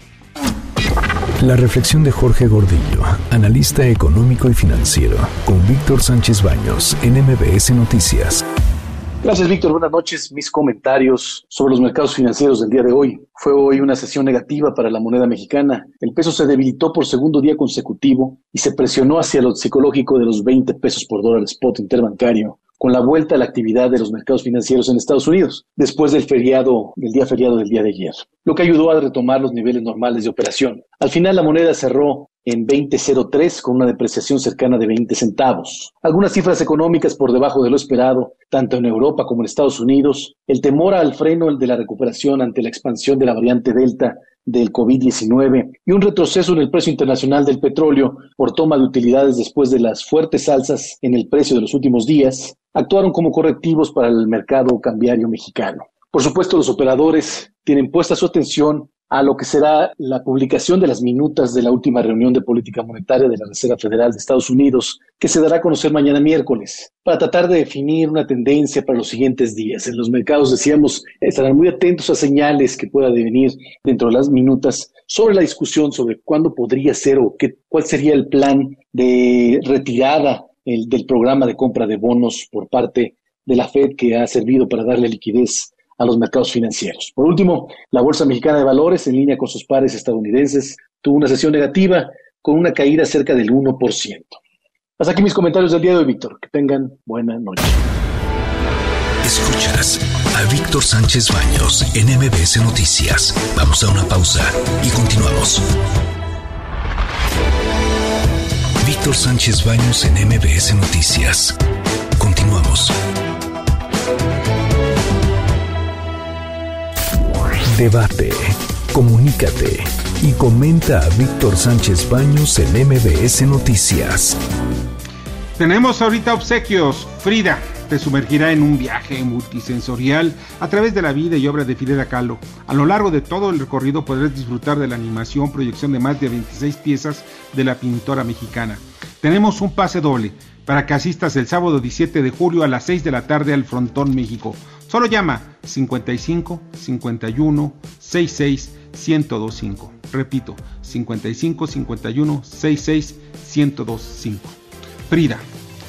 La reflexión de Jorge Gordillo, analista económico y financiero, con Víctor Sánchez Baños en M B S Noticias. Gracias, Víctor. Buenas noches. Mis comentarios sobre los mercados financieros del día de hoy. Fue hoy una sesión negativa para la moneda mexicana. El peso se debilitó por segundo día consecutivo y se presionó hacia lo psicológico de los veinte pesos por dólar spot interbancario, con la vuelta a la actividad de los mercados financieros en Estados Unidos, después del feriado, del día feriado del día de ayer, lo que ayudó a retomar los niveles normales de operación. Al final, la moneda cerró en veinte cero tres con una depreciación cercana de veinte centavos. Algunas cifras económicas por debajo de lo esperado, tanto en Europa como en Estados Unidos, el temor al freno de la recuperación ante la expansión de la variante Delta del COVID diecinueve y un retroceso en el precio internacional del petróleo por toma de utilidades después de las fuertes alzas en el precio de los últimos días, actuaron como correctivos para el mercado cambiario mexicano. Por supuesto, los operadores tienen puesta su atención a lo que será la publicación de las minutas de la última reunión de política monetaria de la Reserva Federal de Estados Unidos, que se dará a conocer mañana miércoles, para tratar de definir una tendencia para los siguientes días. En los mercados, decíamos, estarán muy atentos a señales que pueda devenir dentro de las minutas sobre la discusión sobre cuándo podría ser o qué, cuál sería el plan de retirada el, del programa de compra de bonos por parte de la Fed, que ha servido para darle liquidez a los mercados financieros. Por último, la Bolsa Mexicana de Valores, en línea con sus pares estadounidenses, tuvo una sesión negativa con una caída cerca del uno por ciento. Hasta aquí mis comentarios del día de hoy, Víctor. Que tengan buena noche. Escuchas a Víctor Sánchez Baños en M B S Noticias. Vamos a una pausa y continuamos. Víctor Sánchez Baños en M B S Noticias. Continuamos. Debate, comunícate y comenta a Víctor Sánchez Baños en M B S Noticias. Tenemos ahorita obsequios. Frida te sumergirá en un viaje multisensorial a través de la vida y obra de Frida Kahlo. A lo largo de todo el recorrido podrás disfrutar de la animación, proyección de más de veintiséis piezas de la pintora mexicana. Tenemos un pase doble para que asistas el sábado diecisiete de julio a las seis de la tarde al Frontón México. Solo llama cincuenta y cinco, cincuenta y uno, sesenta y seis, ciento veinticinco. Repito, cincuenta y cinco, cincuenta y uno, sesenta y seis, ciento veinticinco. Frida.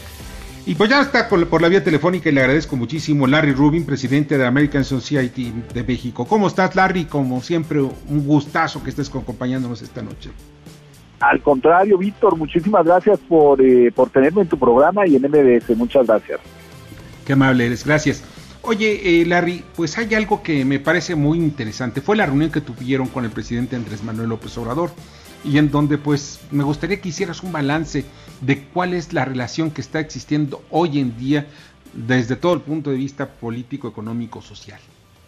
Y pues ya está por la vía telefónica y le agradezco muchísimo Larry Rubin, presidente de American Society de México. ¿Cómo estás, Larry? Como siempre, un gustazo que estés acompañándonos esta noche. Al contrario, Víctor, muchísimas gracias por, eh, por tenerme en tu programa y en M B S. Muchas gracias. Qué amable eres, gracias. Oye, eh, Larry, pues hay algo que me parece muy interesante. Fue la reunión que tuvieron con el presidente Andrés Manuel López Obrador, y en donde pues me gustaría que hicieras un balance de cuál es la relación que está existiendo hoy en día desde todo el punto de vista político, económico, social.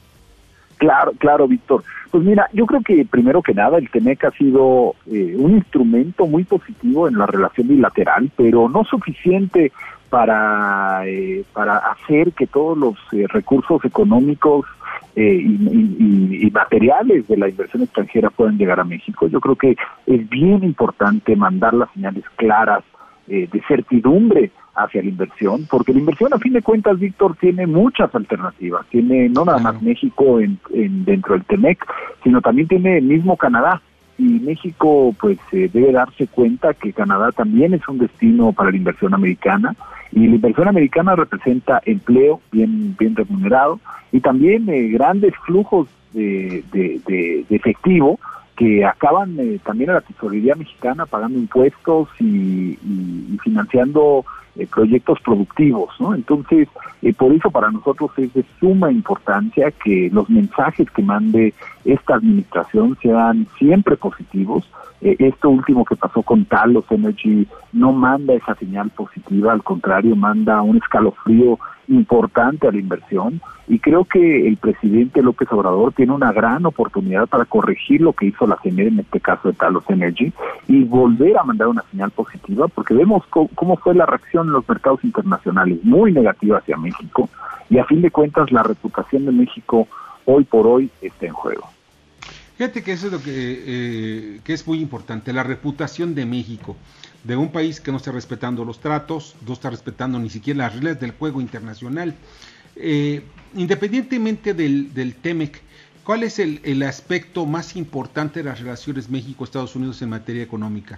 Claro, claro, Víctor. Pues mira, yo creo que primero que nada el TEMEC ha sido eh, un instrumento muy positivo en la relación bilateral, pero no suficiente para eh, para hacer que todos los eh, recursos económicos eh, y, y, y materiales de la inversión extranjera puedan llegar a México. Yo creo que es bien importante mandar las señales claras eh, de certidumbre hacia la inversión, porque la inversión, a fin de cuentas, Víctor, tiene muchas alternativas. Tiene no nada más México en, en dentro del TEMEC, sino también tiene el mismo Canadá. Y México pues eh, debe darse cuenta que Canadá también es un destino para la inversión americana, y la inversión americana representa empleo bien bien remunerado y también eh, grandes flujos de, de, de, de efectivo que acaban eh, también a la tesorería mexicana pagando impuestos y, y, y financiando eh, proyectos productivos, ¿no? Entonces, eh, por eso para nosotros es de suma importancia que los mensajes que mande esta administración sean siempre positivos. Eh, esto último que pasó con Talos Energy no manda esa señal positiva, al contrario, manda un escalofrío importante a la inversión, y creo que el presidente López Obrador tiene una gran oportunidad para corregir lo que hizo la C E M E, en este caso de Talos Energy, y volver a mandar una señal positiva, porque vemos co- cómo fue la reacción en los mercados internacionales, muy negativa hacia México, y a fin de cuentas la reputación de México hoy por hoy está en juego. Fíjate que eso es lo que, eh, que es muy importante, la reputación de México, de un país que no está respetando los tratos, no está respetando ni siquiera las reglas del juego internacional. Eh, independientemente del, del TEMEC, ¿cuál es el, el aspecto más importante de las relaciones México-Estados Unidos en materia económica?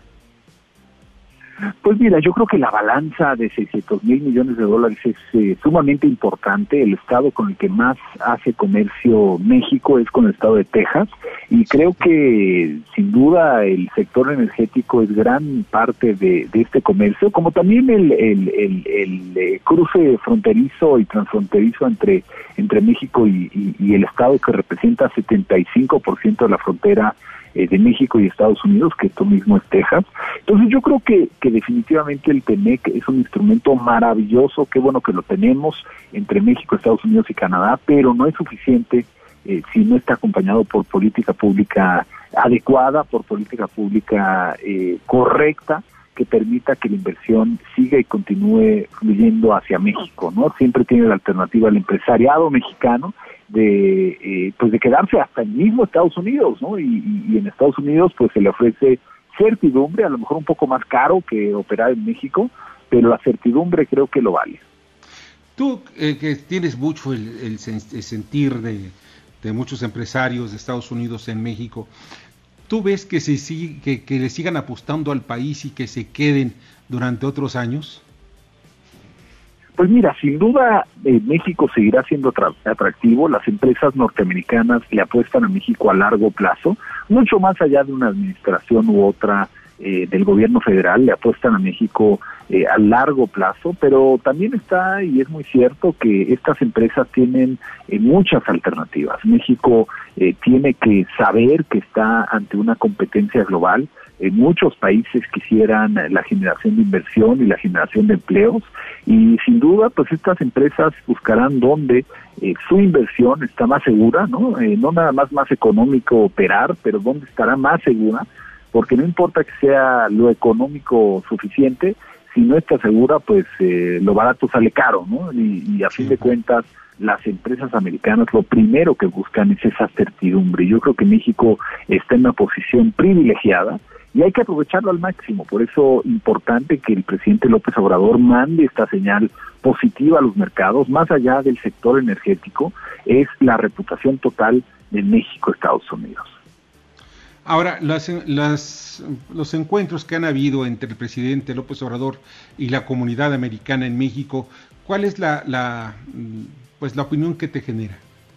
Pues mira, yo creo que la balanza de seiscientos mil millones de dólares es eh, sumamente importante. El estado con el que más hace comercio México es con el estado de Texas, y creo que sin duda el sector energético es gran parte de, de este comercio, como también el, el, el, el, el cruce fronterizo y transfronterizo entre, entre México y, y, y el estado, que representa setenta y cinco por ciento de la frontera eh, de México y Estados Unidos, que esto mismo es Texas. Entonces yo creo que, que definitivamente el TEMEC es un instrumento maravilloso, qué bueno que lo tenemos entre México, Estados Unidos y Canadá, pero no es suficiente eh, si no está acompañado por política pública adecuada, por política pública eh, correcta, que permita que la inversión siga y continúe fluyendo hacia México, ¿no? Siempre tiene la alternativa el empresariado mexicano de eh, pues de quedarse hasta el mismo Estados Unidos, ¿no? Y, y, y en Estados Unidos pues se le ofrece certidumbre, a lo mejor un poco más caro que operar en México, pero la certidumbre creo que lo vale. Tú eh, que tienes mucho el, el, el sentir de, de muchos empresarios de Estados Unidos en México, ¿tú ves que, se sigue, que, que le sigan apostando al país y que se queden durante otros años? Pues mira, sin duda eh, México seguirá siendo tra- atractivo. Las empresas norteamericanas le apuestan a México a largo plazo, mucho más allá de una administración u otra eh, del gobierno federal, le apuestan a México eh, a largo plazo, pero también está, y es muy cierto, que estas empresas tienen eh, muchas alternativas. México eh, tiene que saber que está ante una competencia global. En muchos países quisieran la generación de inversión y la generación de empleos, y sin duda pues estas empresas buscarán donde eh, su inversión está más segura, ¿no? Eh, no nada más más económico operar, pero donde estará más segura, porque no importa que sea lo económico suficiente, si no está segura, pues eh, lo barato sale caro, ¿no? Y, y a fin de cuentas, las empresas americanas lo primero que buscan es esa certidumbre. Yo creo que México está en una posición privilegiada y hay que aprovecharlo al máximo. Por eso es importante que el presidente López Obrador mande esta señal positiva a los mercados, más allá del sector energético, es la reputación total de México-Estados Unidos. Ahora, las, las, los encuentros que han habido entre el presidente López Obrador y la comunidad americana en México, ¿cuál es la, la, pues la opinión que te genera?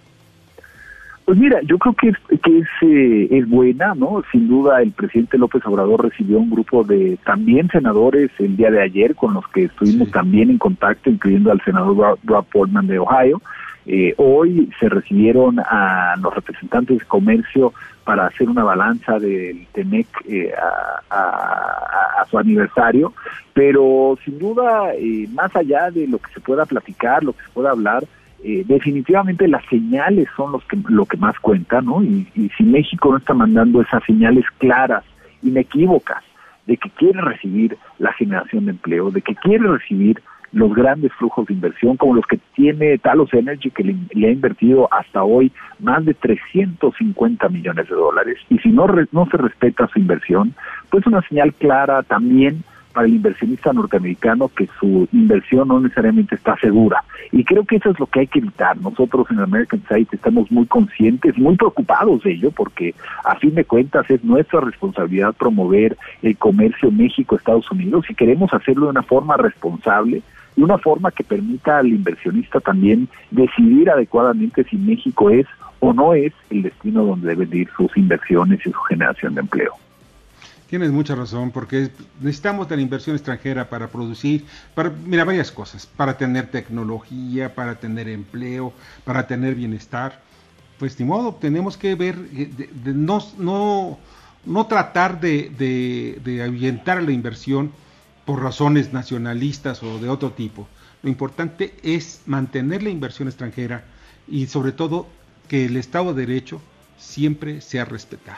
Pues mira, yo creo que es, que es, eh, es buena, ¿no? Sin duda el presidente López Obrador recibió un grupo de también senadores el día de ayer con los que estuvimos sí. también en contacto, incluyendo al senador Rob Portman de Ohio. Eh, hoy se recibieron a los representantes de comercio para hacer una balanza del TEMEC eh, a, a, a su aniversario, pero sin duda, eh, más allá de lo que se pueda platicar, lo que se pueda hablar, eh, definitivamente las señales son los que, lo que más cuenta, ¿no? Y, y si México no está mandando esas señales claras, inequívocas, de que quiere recibir la generación de empleo, de que quiere recibir los grandes flujos de inversión como los que tiene Talos Energy, que le, le ha invertido hasta hoy más de trescientos cincuenta millones de dólares, y si no, re, no se respeta su inversión, pues una señal clara también para el inversionista norteamericano que su inversión no necesariamente está segura. Y creo que eso es lo que hay que evitar. Nosotros en American Site estamos muy conscientes, muy preocupados de ello, porque a fin de cuentas es nuestra responsabilidad promover el comercio México-Estados Unidos, y queremos hacerlo de una forma responsable, de una forma que permita al inversionista también decidir adecuadamente si México es o no es el destino donde deben ir sus inversiones y su generación de empleo. Tienes mucha razón, porque necesitamos de la inversión extranjera para producir, para, mira, varias cosas, para tener tecnología, para tener empleo, para tener bienestar. Pues ni modo, tenemos que ver, de, de, no, no, no tratar de, de, de ahuyentar la inversión por razones nacionalistas o de otro tipo. Lo importante es mantener la inversión extranjera y sobre todo que el Estado de Derecho siempre sea respetado.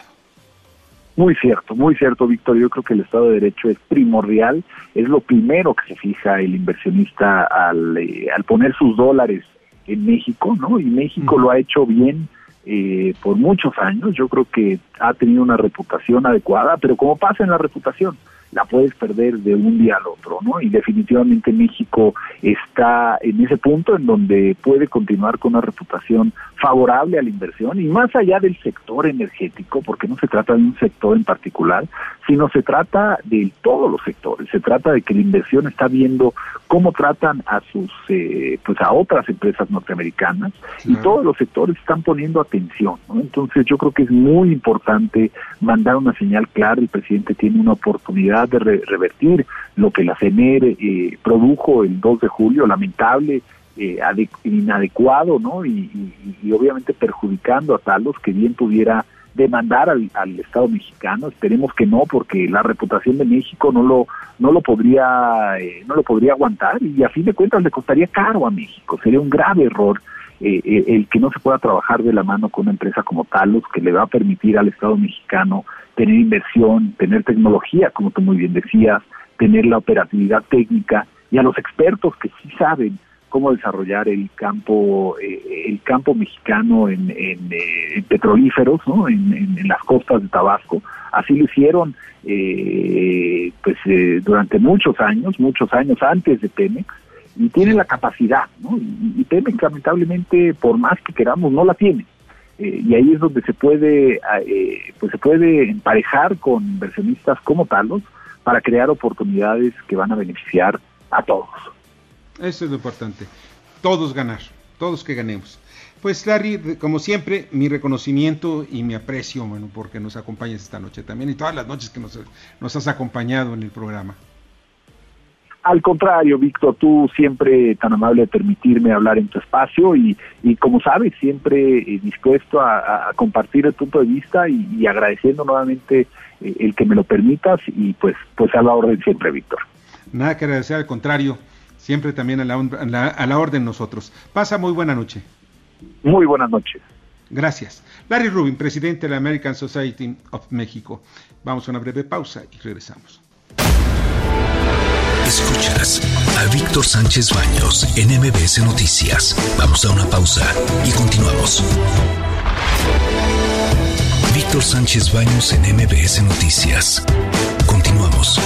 Muy cierto, muy cierto, Víctor. Yo creo que el Estado de Derecho es primordial, es lo primero que se fija el inversionista al, eh, al poner sus dólares en México, ¿no? Y México uh-huh. lo ha hecho bien eh, por muchos años. Yo creo que ha tenido una reputación adecuada, pero como pasa en la reputación, la puedes perder de un día al otro, ¿no? Y definitivamente México está en ese punto en donde puede continuar con una reputación favorable a la inversión, y más allá del sector energético, porque no se trata de un sector en particular, sino se trata de todos los sectores. Se trata de que la inversión está viendo cómo tratan a sus, eh, pues a otras empresas norteamericanas, sí. y todos los sectores están poniendo atención, ¿no? Entonces yo creo que es muy importante mandar una señal clara. El presidente tiene una oportunidad de re- revertir lo que la C N E R eh, produjo el dos de julio, lamentable, eh, ade- inadecuado, ¿no? Y, y, y obviamente perjudicando a Talos, que bien pudiera demandar al, al Estado mexicano. Esperemos que no, porque la reputación de México no lo no lo podría eh, no lo podría aguantar, y a fin de cuentas le costaría caro a México. Sería un grave error eh, eh, el que no se pueda trabajar de la mano con una empresa como Talos, que le va a permitir al Estado mexicano tener inversión, tener tecnología, como tú muy bien decías, tener la operatividad técnica, y a los expertos que sí saben cómo desarrollar el campo eh, el campo mexicano en, en, eh, en petrolíferos, ¿no? En, en, en las costas de Tabasco. Así lo hicieron eh, pues eh, durante muchos años, muchos años antes de Pemex, y tienen la capacidad, ¿no? Y, y Pemex, lamentablemente, por más que queramos, no la tiene. Eh, y ahí es donde se puede eh, pues se puede emparejar con inversionistas como Talos para crear oportunidades que van a beneficiar a todos. Eso es lo importante, todos ganar, todos que ganemos. Pues Larry, como siempre, mi reconocimiento y mi aprecio, bueno, porque nos acompañas esta noche también, y todas las noches que nos, nos has acompañado en el programa. Al contrario, Víctor, tú siempre tan amable de permitirme hablar en tu espacio, y, y como sabes, siempre eh, dispuesto a, a compartir el punto de vista, y, y agradeciendo nuevamente eh, el que me lo permitas, y pues, pues a la orden siempre, Víctor. Nada que agradecer, al contrario, siempre también a la, a la, a la orden nosotros. Pasa muy buena noche. Muy buenas noches. Gracias. Larry Rubin, presidente de la American Society of México. Vamos a una breve pausa y regresamos. Escuchas a Víctor Sánchez Baños en M B S Noticias. Vamos a una pausa y continuamos. Víctor Sánchez Baños en M B S Noticias. Continuamos.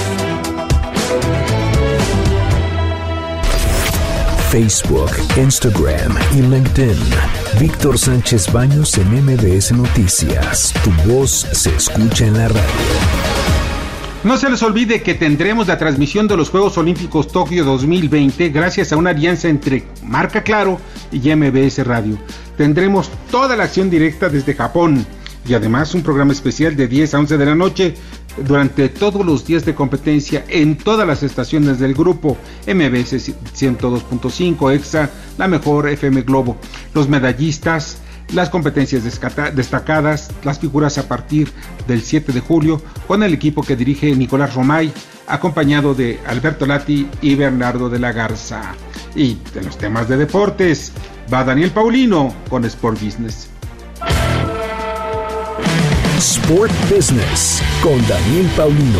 Facebook, Instagram y LinkedIn. Víctor Sánchez Baños en M B S Noticias. Tu voz se escucha en la radio. No se les olvide que tendremos la transmisión de los Juegos Olímpicos Tokio dos mil veinte gracias a una alianza entre Marca Claro y M B S Radio. Tendremos toda la acción directa desde Japón y además un programa especial de diez a once de la noche durante todos los días de competencia en todas las estaciones del grupo M B S ciento dos punto cinco, Exa, la mejor F M Globo, los medallistas, las competencias destacadas, las figuras a partir del siete de julio con el equipo que dirige Nicolás Romay, acompañado de Alberto Lati y Bernardo de la Garza. Y en los temas de deportes va Daniel Paulino con Sport Business. Sport Business con Daniel Paulino.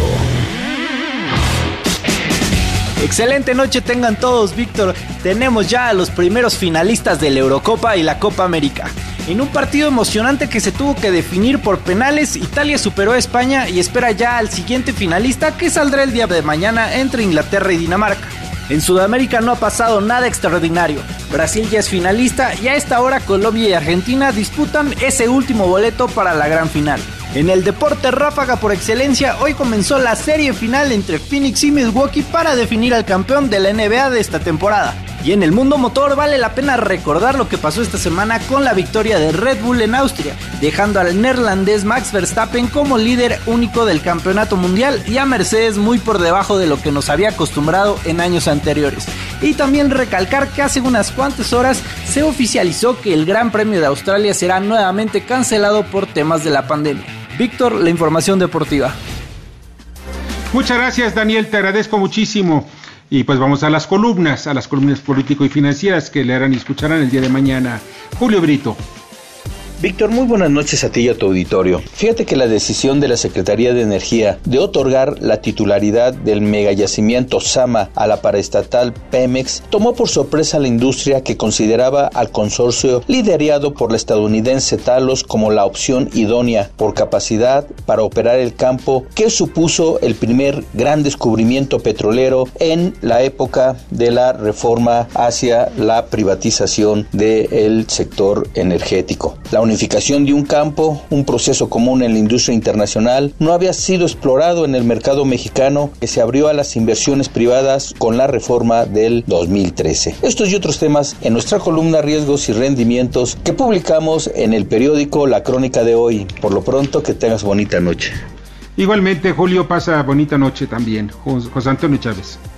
Excelente noche tengan todos, Víctor. Tenemos ya a los primeros finalistas de la Eurocopa y la Copa América. En un partido emocionante que se tuvo que definir por penales, Italia superó a España y espera ya al siguiente finalista, que saldrá el día de mañana entre Inglaterra y Dinamarca. En Sudamérica no ha pasado nada extraordinario. Brasil ya es finalista y a esta hora Colombia y Argentina disputan ese último boleto para la gran final. En el deporte ráfaga por excelencia, hoy comenzó la serie final entre Phoenix y Milwaukee para definir al campeón de la N B A de esta temporada. Y en el mundo motor vale la pena recordar lo que pasó esta semana con la victoria de Red Bull en Austria, dejando al neerlandés Max Verstappen como líder único del campeonato mundial y a Mercedes muy por debajo de lo que nos había acostumbrado en años anteriores. Y también recalcar que hace unas cuantas horas se oficializó que el Gran Premio de Australia será nuevamente cancelado por temas de la pandemia. Víctor, la información deportiva. Muchas gracias, Daniel, te agradezco muchísimo. Y pues vamos a las columnas, a las columnas político y financieras que leerán y escucharán el día de mañana. Julio Brito. Víctor, muy buenas noches a ti y a tu auditorio. Fíjate que la decisión de la Secretaría de Energía de otorgar la titularidad del megayacimiento Zama a la paraestatal Pemex tomó por sorpresa a la industria, que consideraba al consorcio liderado por la estadounidense Talos como la opción idónea por capacidad para operar el campo que supuso el primer gran descubrimiento petrolero en la época de la reforma hacia la privatización del sector energético. La unificación de un campo, un proceso común en la industria internacional, no había sido explorado en el mercado mexicano, que se abrió a las inversiones privadas con la reforma del dos mil trece. Estos y otros temas en nuestra columna Riesgos y Rendimientos que publicamos en el periódico La Crónica de hoy. Por lo pronto, que tengas bonita noche. Igualmente, Julio, pasa bonita noche también. José Antonio Chávez.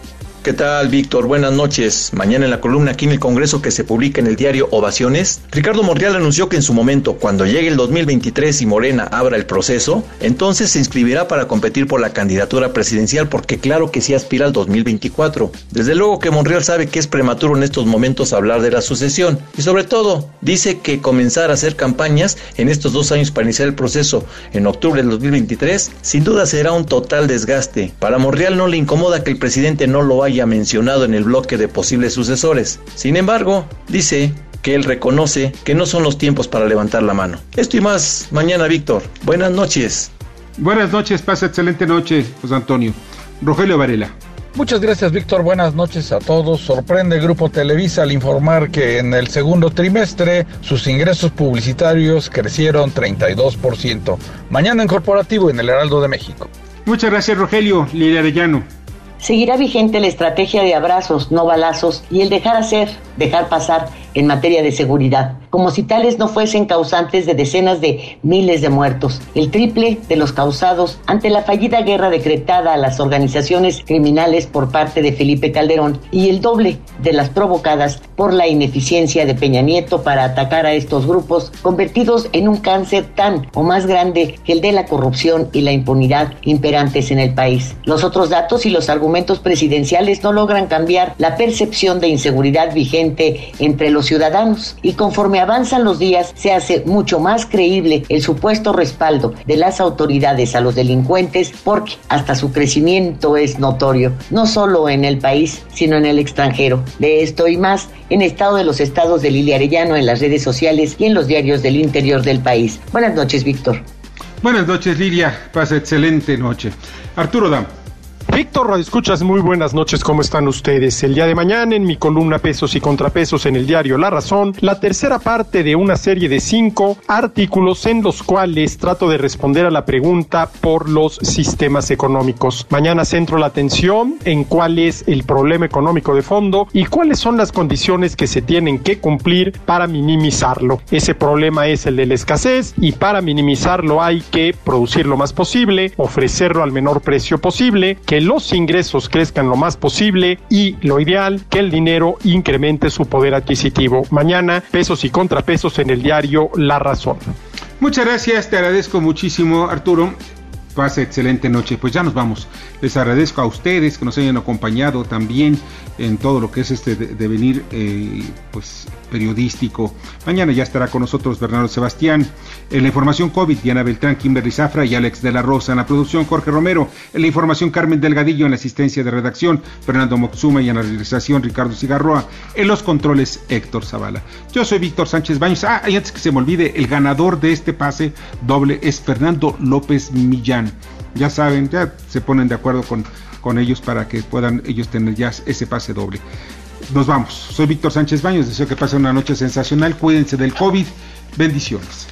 ¿Qué tal, Víctor? Buenas noches. Mañana en la columna aquí en el Congreso que se publica en el diario Ovaciones, Ricardo Monreal anunció que en su momento, cuando llegue el dos mil veintitrés y Morena abra el proceso, entonces se inscribirá para competir por la candidatura presidencial, porque claro que sí aspira al dos mil veinticuatro. Desde luego que Monreal sabe que es prematuro en estos momentos hablar de la sucesión, y sobre todo, dice que comenzar a hacer campañas en estos dos años para iniciar el proceso en octubre del dos mil veintitrés, sin duda será un total desgaste. Para Monreal no le incomoda que el presidente no lo haya mencionado en el bloque de posibles sucesores. Sin embargo, dice que él reconoce que no son los tiempos para levantar la mano. Esto y más mañana, Víctor. Buenas noches. Buenas noches, pasa excelente noche, José Antonio. Rogelio Varela. Muchas gracias, Víctor. Buenas noches a todos. Sorprende el Grupo Televisa al informar que en el segundo trimestre sus ingresos publicitarios crecieron treinta y dos por ciento. Mañana en Corporativo en el Heraldo de México. Muchas gracias, Rogelio. Lilia Arellano. Seguirá vigente la estrategia de abrazos, no balazos, y el dejar hacer, dejar pasar en materia de seguridad, como si tales no fuesen causantes de decenas de miles de muertos, el triple de los causados ante la fallida guerra decretada a las organizaciones criminales por parte de Felipe Calderón, y el doble de las provocadas por la ineficiencia de Peña Nieto para atacar a estos grupos, convertidos en un cáncer tan o más grande que el de la corrupción y la impunidad imperantes en el país. Los otros datos y los argumentos presidenciales no logran cambiar la percepción de inseguridad vigente entre los ciudadanos, y conforme avanzan los días se hace mucho más creíble el supuesto respaldo de las autoridades a los delincuentes, porque hasta su crecimiento es notorio, no solo en el país, sino en el extranjero. De esto y más en Estado de los Estados de Lilia Arellano, en las redes sociales y en los diarios del interior del país. Buenas noches, Víctor. Buenas noches, Lilia. Pasa excelente noche. Arturo Dam. Víctor, radioescuchas, muy buenas noches, ¿cómo están ustedes? El día de mañana en mi columna Pesos y Contrapesos en el diario La Razón, la tercera parte de una serie de cinco artículos en los cuales trato de responder a la pregunta por los sistemas económicos. Mañana centro la atención en cuál es el problema económico de fondo y cuáles son las condiciones que se tienen que cumplir para minimizarlo. Ese problema es el de la escasez, y para minimizarlo hay que producir lo más posible, ofrecerlo al menor precio posible, que los ingresos crezcan lo más posible y, lo ideal, que el dinero incremente su poder adquisitivo. Mañana, pesos y contrapesos en el diario La Razón. Muchas gracias, te agradezco muchísimo, Arturo. Pase excelente noche. Pues ya nos vamos. Les agradezco a ustedes que nos hayan acompañado también en todo lo que es este devenir eh, pues periodístico. Mañana ya estará con nosotros Bernardo Sebastián. En la información COVID, Diana Beltrán, Kimberly Zafra y Alex de la Rosa. En la producción, Jorge Romero. En la información, Carmen Delgadillo. En la asistencia de redacción, Fernando Moxuma. Y en la realización, Ricardo Cigarroa. En los controles, Héctor Zavala. Yo soy Víctor Sánchez Baños. Ah, y antes que se me olvide, el ganador de este pase doble es Fernando López Millán. Ya saben, ya se ponen de acuerdo con, con ellos para que puedan ellos tener ya ese pase doble. Nos vamos. Soy Víctor Sánchez Baños. Deseo que pasen una noche sensacional. Cuídense del COVID. Bendiciones.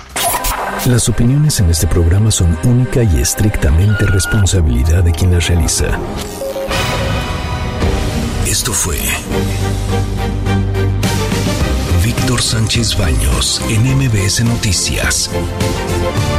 Las opiniones en este programa son única y estrictamente responsabilidad de quien las realiza. Esto fue Víctor Sánchez Baños en M B S Noticias.